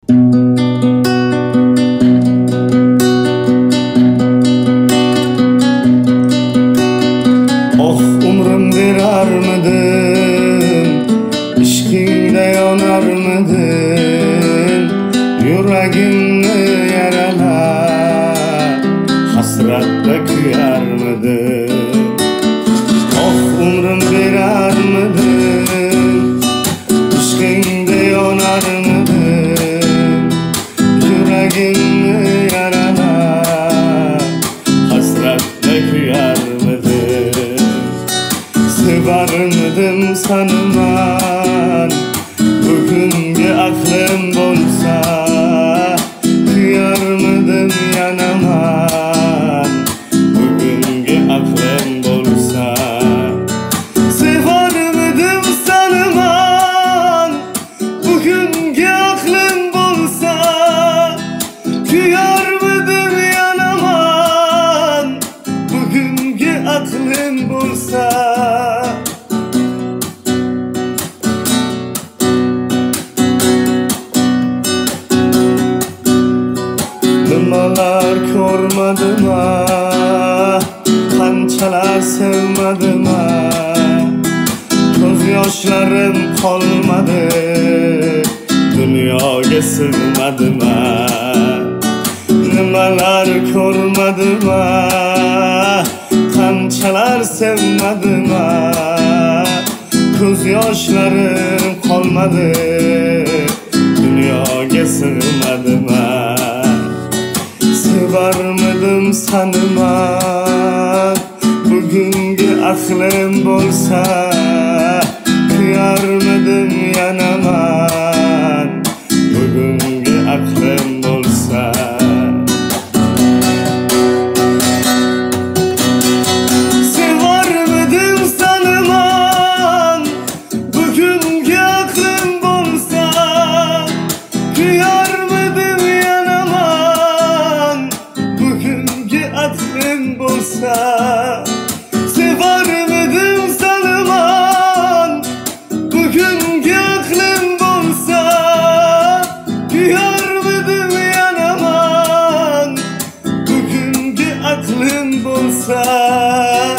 Oh umrim berarmidim, ishqingda yonarmidim, yuragimni yaralab hasratda kuyarmidim. Oh umrim berarmidim, ishqingda yonarmidim, yuragimni yaralab hasratda kuyarmidim. Sevarmidim sanman, bugungi aqlim bo'lsa, kuyarmidim yanaman, bugungi aqlim bo'lsa. Sevarmidim sanman, bugungi aqlim bo'lsa, kuyarmidim yanaman, bugungi aqlim bo'lsa. Nimalar ko'rmadim, qanchalar sevmadim, ko'z yoshlarim qolmadi, dunyoga sig'madim. Nimalar ko'rmadim, qanchalar sevmadim, ko'z yoshlarim qolmadi, dunyoga sig'madim. Sevarmidim sanman, bugungi aqlim bo'lsa, kuyarmidim yanaman, bugungi aqlim bo'lsa. Sevarmidim sanman, bugungi aqlim bo'lsa, kuyarmidim yanaman, bugungi aqlim bo'lsa. Sevarmidim sanman, bugungi aqlim bo'lsa, kuyarmidim yanaman, bugungi aqlim bo'lsa.